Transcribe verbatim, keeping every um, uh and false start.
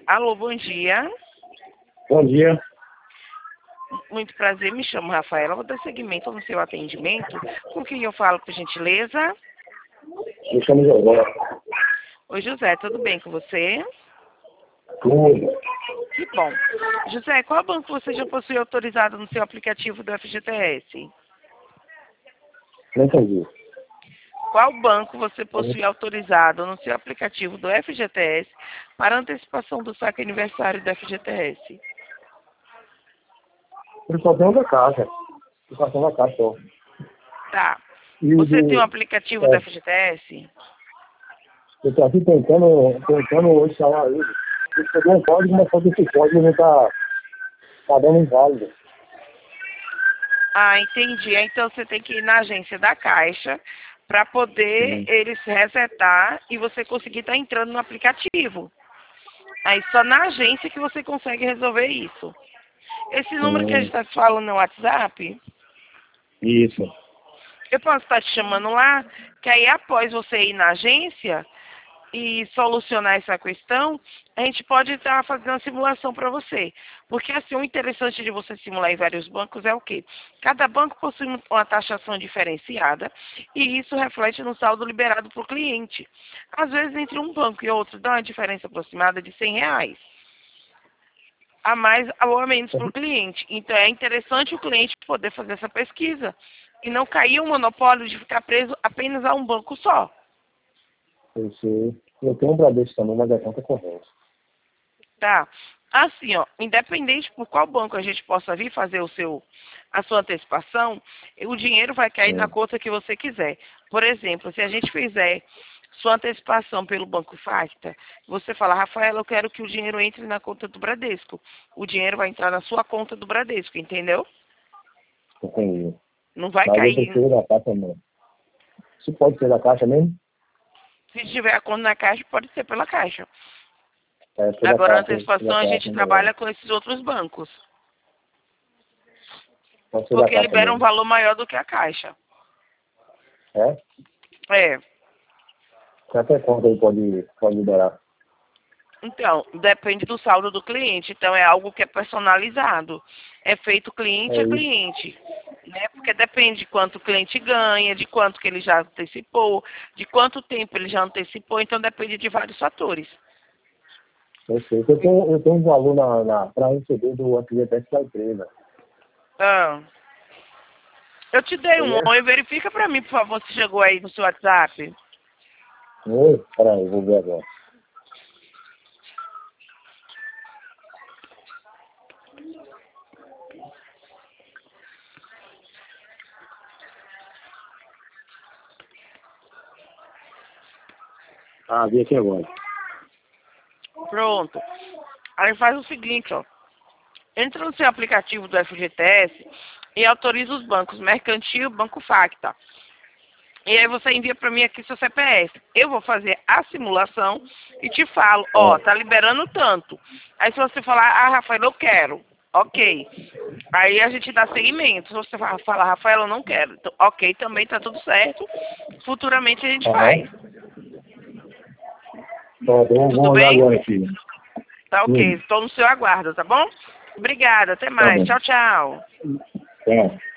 Alô, bom dia. Bom dia. Muito prazer, me chamo Rafaela. Vou dar seguimento no seu atendimento. Com quem eu falo, por gentileza? Me chamo José. Oi, José, tudo bem com você? Tudo. Que bom. José, qual banco você já possui autorizado no seu aplicativo do F G T S? Não entendi. Qual banco você possui autorizado no seu aplicativo do F G T S para antecipação do saque aniversário do F G T S? Ele só tem um da caixa. O cartão da caixa só. Tá. E Você do, tem um aplicativo é, do F G T S? eu estou aqui tentando, tentando hoje chamar ele. Ele pegou um código, mas só que esse código ele está tá dando inválido. Ah, entendi. Então você tem que ir na agência da Caixa para poder Sim. eles resetar e você conseguir estar entrando no aplicativo. Aí só na agência que você consegue resolver isso. Esse número que a gente Hum, está falando no WhatsApp, isso. eu posso estar te chamando lá, que aí após você ir na agência e solucionar essa questão, a gente pode estar fazendo uma simulação para você. Porque assim, o interessante de você simular em vários bancos é o quê? Cada banco possui uma taxação diferenciada e isso reflete no saldo liberado para o cliente. Às vezes, entre um banco e outro, dá uma diferença aproximada de cem reais. A mais ou a menos para o cliente. Então, é interessante o cliente poder fazer essa pesquisa e não cair o monopólio de ficar preso apenas a um banco só. Eu sei. Eu tenho um Bradesco também, mas é conta corrente. Tá? Assim, ó, independente por qual banco a gente possa vir fazer o seu, a sua antecipação, o dinheiro vai cair na Sim. conta que você quiser. Por exemplo, se a gente fizer sua antecipação pelo Banco Facta, você fala, Rafaela, eu quero que o dinheiro entre na conta do Bradesco. O dinheiro vai entrar na sua conta do Bradesco, entendeu? Entendi. Não vai Mas eu cair. prefiro da caixa mesmo. Isso pode ser da caixa mesmo? Se tiver a conta na caixa, pode ser pela caixa. É, pela Agora, a caixa, antecipação, pela a caixa gente melhor. trabalha com esses outros bancos. Pode ser da Porque caixa libera um mesmo. valor maior do que a caixa. É? É. Até quanto aí pode, pode liberar? Então, depende do saldo do cliente. Então, é algo que é personalizado. É feito cliente É a isso. cliente. Né? Porque depende de quanto o cliente ganha, de quanto que ele já antecipou, de quanto tempo ele já antecipou. Então, depende de vários fatores. Perfeito. Eu tenho, eu tenho um valor na, na, para receber do F G T S da empresa. Ah, eu te dei um Entendeu? oi. Verifica para mim, por favor, se chegou aí no seu WhatsApp. Oi? Peraí, vou ver agora. Ah, vi aqui agora. Pronto. Aí faz o seguinte, ó. Entra no seu aplicativo do F G T S e autoriza os bancos Mercantil, Banco Facta. E aí você envia para mim aqui seu C P F. Eu vou fazer a simulação e te falo, ó, Ah, tá liberando tanto. Aí se você falar, ah, Rafael, eu quero. Ok. Aí a gente dá seguimento. Se você falar, Rafael, eu não quero. Então, ok, também tá tudo certo. Futuramente a gente faz. aham. Pronto, vamos Tudo vamos olhar bem? agora aqui. Tá ok. Hum, Estou no seu aguardo, tá bom? Obrigada. Até tá mais. bom. Tchau, tchau. Tá.